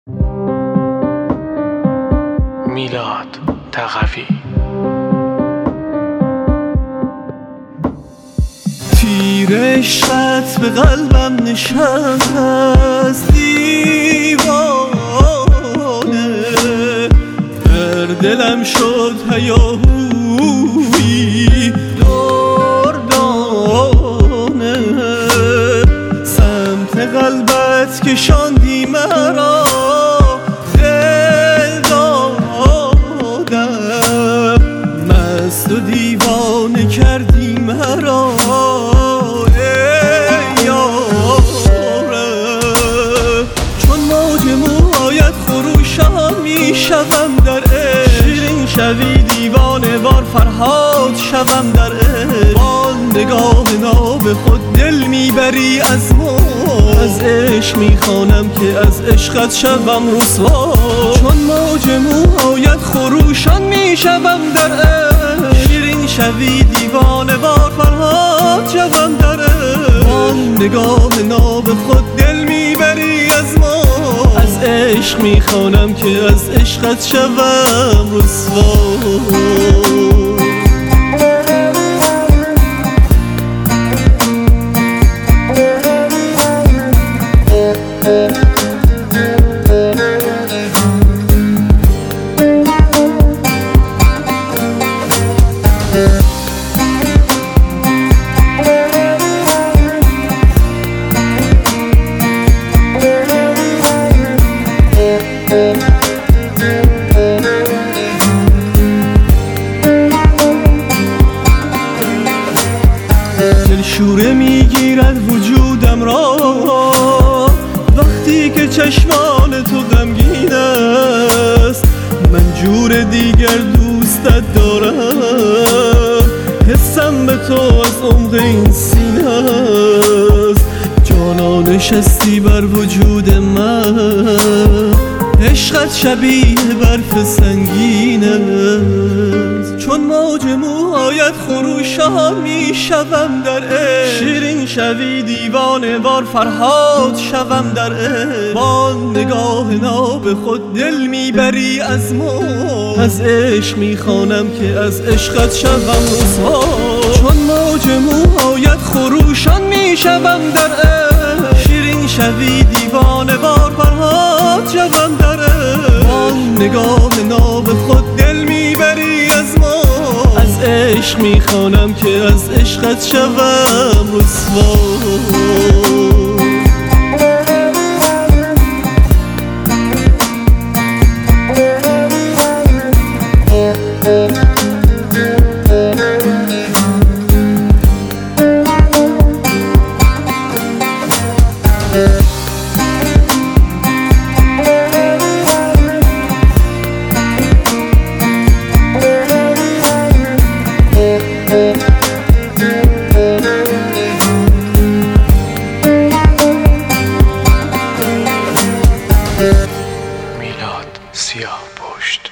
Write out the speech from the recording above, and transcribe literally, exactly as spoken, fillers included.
میلاد تقوی. تیر عشقت به قلبم نشست دیوانه، در دلم شد هیاهویی دردانه، سمت قلبت کشاندی مرا، دل دادم مست و دیوانه کردی مرا. شوم در عشق شیرین شوی دیوانه وار فرهاد شوم در عشق، با نگاه ناب خود دل میبری از ما، از عشق میخوانم که از عشقت شوم رسوا، چون موج موهایت خروشان میشوم در عشق، شیرین شوی دیوانه وار فرهاد شوم در عشق، با نگاه ناب خود دل میبری از ما، از عشق میخوانم که از عشقت شوم رسوا. شوره میگیرد وجودم را وقتی که چشمان تو غمگین است، من جور دیگر دوستت دارم، حسم به تو از عمق این سینه است، جانا نشستی بر وجود من، عشقت شبیه برف سنگین است، چون موج موهایت خروشان میشوم در عشق، شیرین شوی دیوانه وار فرهاد شوم در عشق، با نگاه ناب خود دل میبری از ما، از عشق میخوانم که از عشقت شوم رسوا، چون موج موهایت خروشان میشوم در عشق، شیرین شوی دیوانه وار فرهاد شوم در عشق، با نگاه ناب خود دل میبری از ما، از عشق میخوانم که از عشقت شوم رسوا. میلاد سیاه پشت.